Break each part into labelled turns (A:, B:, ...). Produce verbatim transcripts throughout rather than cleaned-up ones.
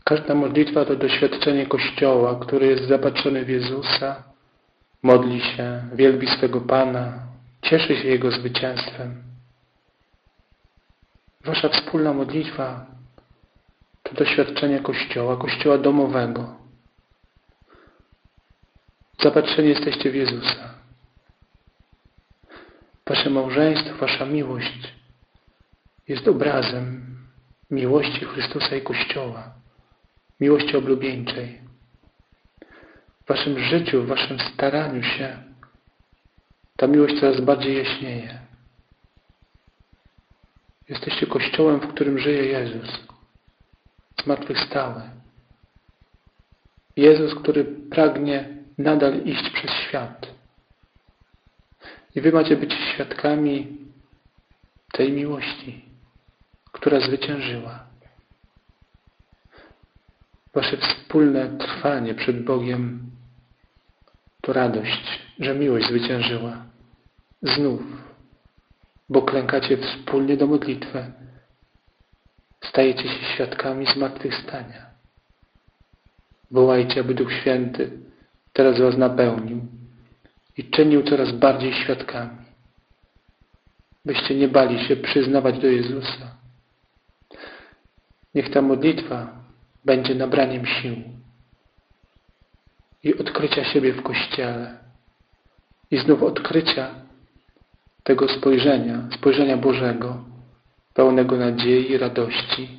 A: Każda modlitwa to doświadczenie Kościoła, który jest zapatrzony w Jezusa, modli się, wielbi swego Pana, cieszy się Jego zwycięstwem. Wasza wspólna modlitwa to doświadczenie Kościoła, Kościoła domowego. Zapatrzeni jesteście w Jezusa. Wasze małżeństwo, wasza miłość jest obrazem miłości Chrystusa i Kościoła, miłości oblubieńczej. W waszym życiu, w waszym staraniu się ta miłość coraz bardziej jaśnieje. Jesteście Kościołem, w którym żyje Jezus, zmartwychwstały. Jezus, który pragnie nadal iść przez świat. I wy macie być świadkami tej miłości, która zwyciężyła. Wasze wspólne trwanie przed Bogiem to radość, że miłość zwyciężyła. Znów, bo klękacie wspólnie do modlitwy, stajecie się świadkami zmartwychwstania. Wołajcie, aby Duch Święty teraz was napełnił i czynił coraz bardziej świadkami, byście nie bali się przyznawać do Jezusa. Niech ta modlitwa będzie nabraniem sił i odkrycia siebie w Kościele i znów odkrycia tego spojrzenia, spojrzenia Bożego, pełnego nadziei i radości.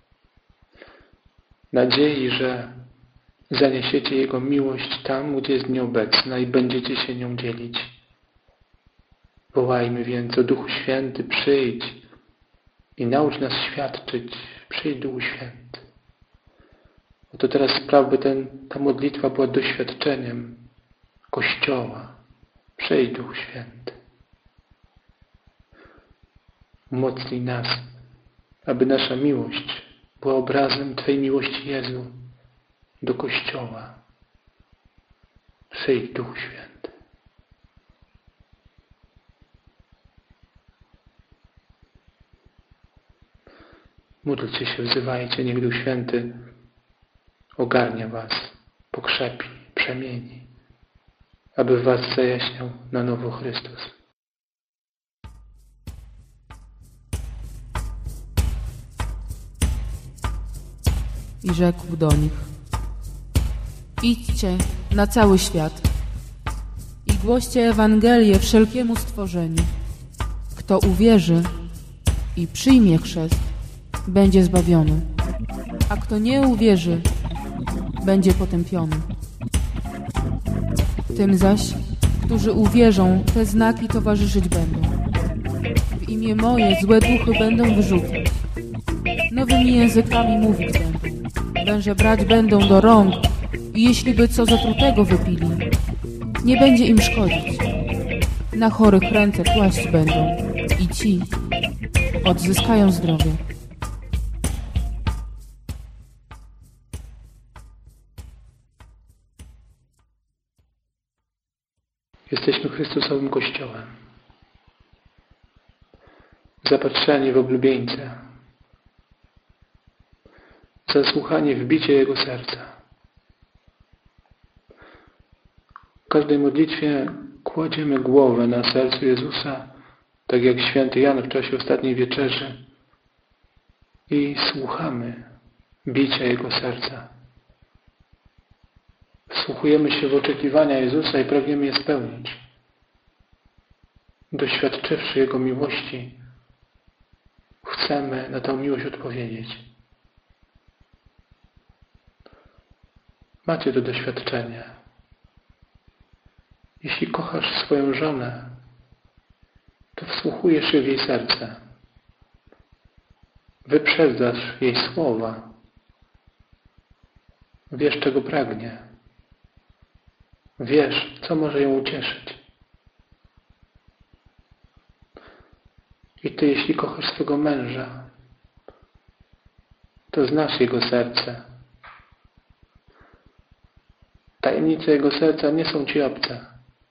A: Nadziei, że zaniesiecie Jego miłość tam, gdzie jest nieobecna i będziecie się nią dzielić. Wołajmy więc o Duchu Święty, przyjdź i naucz nas świadczyć. Przyjdź, Duchu Święty. Oto teraz spraw, by ten, ta modlitwa była doświadczeniem Kościoła. Przyjdź, Duchu Święty. Umocnij nas, aby nasza miłość była obrazem Twojej miłości, Jezu, do Kościoła. Przyjdź, Duchu Święty. Módlcie się, wzywajcie, niech Duch Święty ogarnia was, pokrzepi, przemieni, aby w was zajaśniał na nowo Chrystus.
B: I rzekł do nich: idźcie na cały świat i głoście Ewangelię wszelkiemu stworzeniu. Kto uwierzy i przyjmie chrzest, będzie zbawiony, a kto nie uwierzy, będzie potępiony. Tym zaś, którzy uwierzą, te znaki towarzyszyć będą. W imię moje złe duchy będą wyrzucać. Nowymi językami mówić będą. Węże brać będą do rąk i jeśli by co zatrutego wypili, nie będzie im szkodzić. Na chorych ręce kłaść będą i ci odzyskają zdrowie.
A: Jesteśmy Chrystusowym Kościołem, zapatrzeni w oblubieńca, zasłuchani w bicie Jego serca. W każdej modlitwie kładziemy głowę na sercu Jezusa, tak jak święty Jan w czasie ostatniej wieczerzy, i słuchamy bicia Jego serca. Wsłuchujemy się w oczekiwania Jezusa i pragniemy je spełnić. Doświadczywszy Jego miłości, chcemy na tę miłość odpowiedzieć. Macie to doświadczenie. Jeśli kochasz swoją żonę, to wsłuchujesz się w jej serce. Wyprzedzasz jej słowa. Wiesz, czego pragnie. Wiesz, co może ją ucieszyć. I ty, jeśli kochasz swego męża, to znasz jego serce. Tajemnice jego serca nie są ci obce.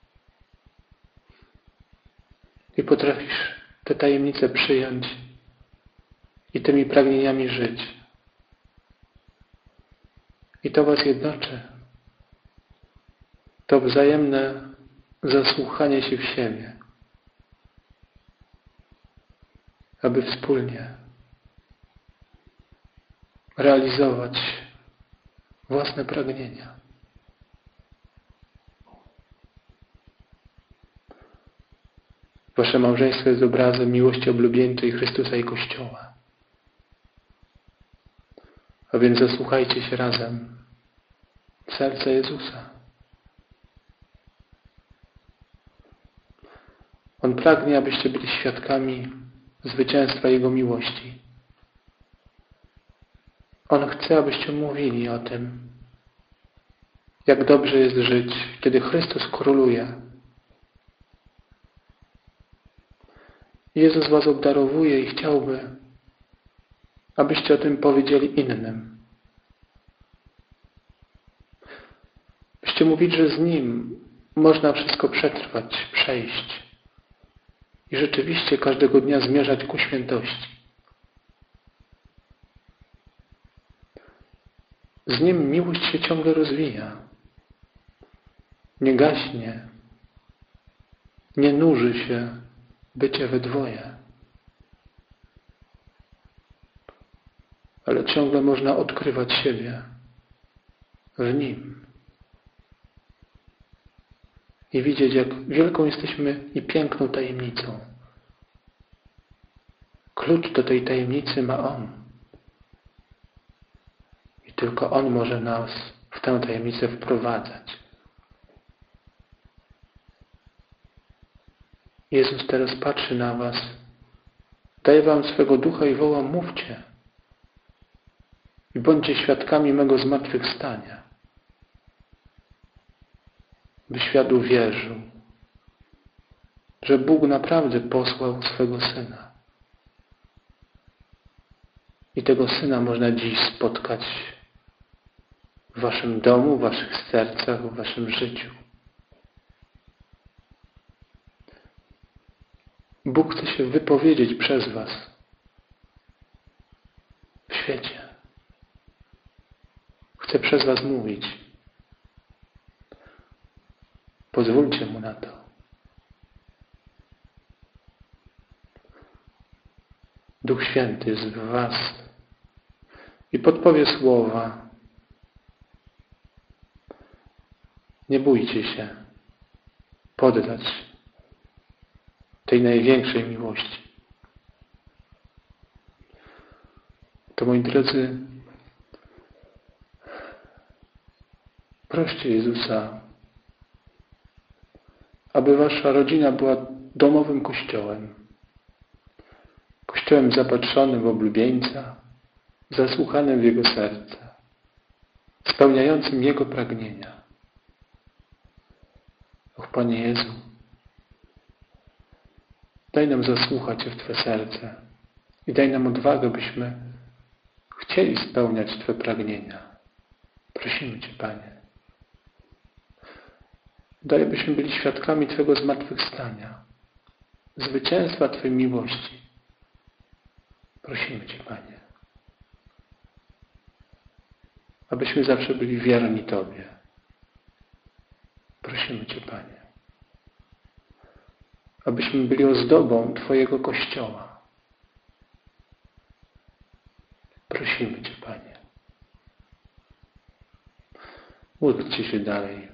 A: I potrafisz te tajemnice przyjąć i tymi pragnieniami żyć. I to was jednoczy. To wzajemne zasłuchanie się w siebie, aby wspólnie realizować własne pragnienia. Wasze małżeństwo jest obrazem miłości oblubieńczej Chrystusa i Kościoła. A więc zasłuchajcie się razem w serce Jezusa. On pragnie, abyście byli świadkami zwycięstwa Jego miłości. On chce, abyście mówili o tym, jak dobrze jest żyć, kiedy Chrystus króluje. Jezus was obdarowuje i chciałby, abyście o tym powiedzieli innym. Byście mówili, że z Nim można wszystko przetrwać, przejść i rzeczywiście każdego dnia zmierzać ku świętości. Z Nim miłość się ciągle rozwija. Nie gaśnie. Nie nuży się bycie we dwoje. Ale ciągle można odkrywać siebie w Nim. I widzieć, jak wielką jesteśmy i piękną tajemnicą. Klucz do tej tajemnicy ma On. I tylko On może nas w tę tajemnicę wprowadzać. Jezus teraz patrzy na was, daje wam swego ducha i woła: mówcie i bądźcie świadkami mego zmartwychwstania, by świat uwierzył, że Bóg naprawdę posłał swego Syna. I tego Syna można dziś spotkać w waszym domu, w waszych sercach, w waszym życiu. Bóg chce się wypowiedzieć przez was w świecie. Chce przez was mówić. Pozwólcie Mu na to. Duch Święty jest w was i podpowie słowa. Nie bójcie się poddać tej największej miłości. To, moi drodzy, proście Jezusa, aby wasza rodzina była domowym kościołem. Kościołem zapatrzonym w oblubieńca, zasłuchanym w Jego serce, spełniającym Jego pragnienia. Och, Panie Jezu, daj nam zasłuchać się w Twe serce i daj nam odwagę, byśmy chcieli spełniać Twe pragnienia. Prosimy Cię, Panie. Daj, byśmy byli świadkami Twego zmartwychwstania, zwycięstwa Twojej miłości. Prosimy Cię, Panie. Abyśmy zawsze byli wierni Tobie. Prosimy Cię, Panie. Abyśmy byli ozdobą Twojego Kościoła. Prosimy Cię, Panie. Módlcie się dalej.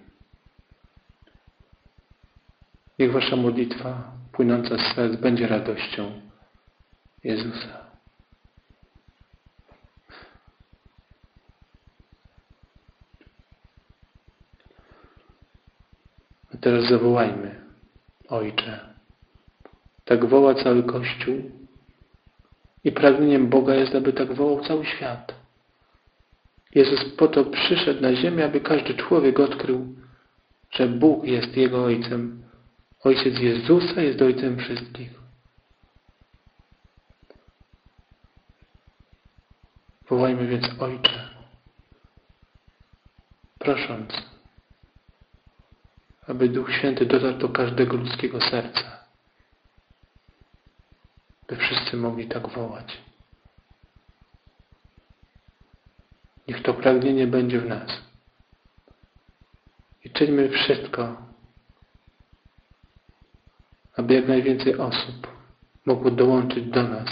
A: Niech wasza modlitwa płynąca z serc będzie radością Jezusa. A teraz zawołajmy: Ojcze. Tak woła cały Kościół i pragnieniem Boga jest, aby tak wołał cały świat. Jezus po to przyszedł na ziemię, aby każdy człowiek odkrył, że Bóg jest Jego Ojcem. Ojciec Jezusa jest Ojcem wszystkich. Wołajmy więc: Ojcze, prosząc, aby Duch Święty dotarł do każdego ludzkiego serca, by wszyscy mogli tak wołać. Niech to pragnienie będzie w nas. I czyńmy wszystko, aby jak najwięcej osób mogło dołączyć do nas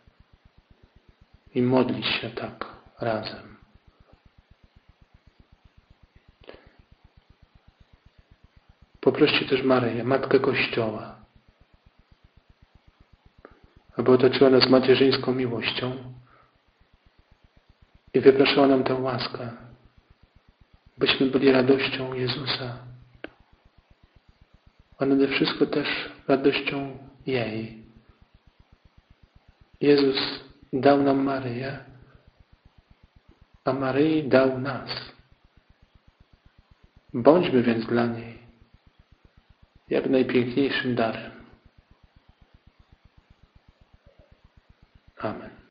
A: i modlić się tak razem. Poproście też Maryję, Matkę Kościoła, aby otoczyła nas macierzyńską miłością i wypraszała nam tę łaskę, byśmy byli radością Jezusa, a nade wszystko też radością jej. Jezus dał nam Maryję, a Maryi dał nas. Bądźmy więc dla niej jak najpiękniejszym darem. Amen.